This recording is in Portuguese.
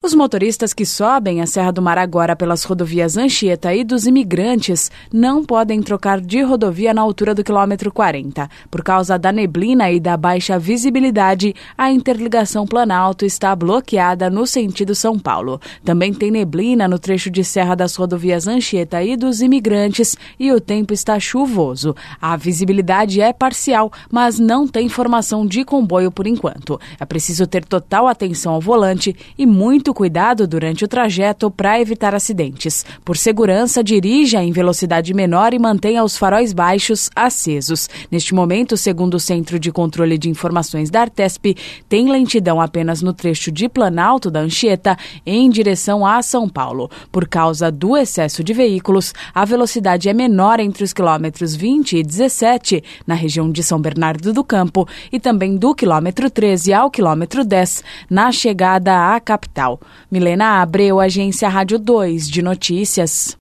Os motoristas que sobem a Serra do Maraguara pelas rodovias Anchieta e dos Imigrantes não podem trocar de rodovia na altura do quilômetro 40. Por causa da neblina e da baixa visibilidade, a interligação Planalto está bloqueada no sentido São Paulo. Também tem neblina no trecho de serra das rodovias Anchieta e dos Imigrantes e o tempo está chuvoso. A visibilidade é parcial, mas não tem formação de comboio por enquanto. É preciso ter total atenção ao volante e muito cuidado durante o trajeto para evitar acidentes. Por segurança, dirija em velocidade menor e mantenha os faróis baixos acesos. Neste momento, segundo o Centro de Controle de Informações da Artesp, tem lentidão apenas no trecho de Planalto da Anchieta em direção a São Paulo. Por causa do excesso de veículos, a velocidade é menor entre os quilômetros 20 e 17, na região de São Bernardo do Campo, e também do quilômetro 13 ao quilômetro 10, na chegada à capital. Milena Abreu, Agência Rádio 2 de Notícias.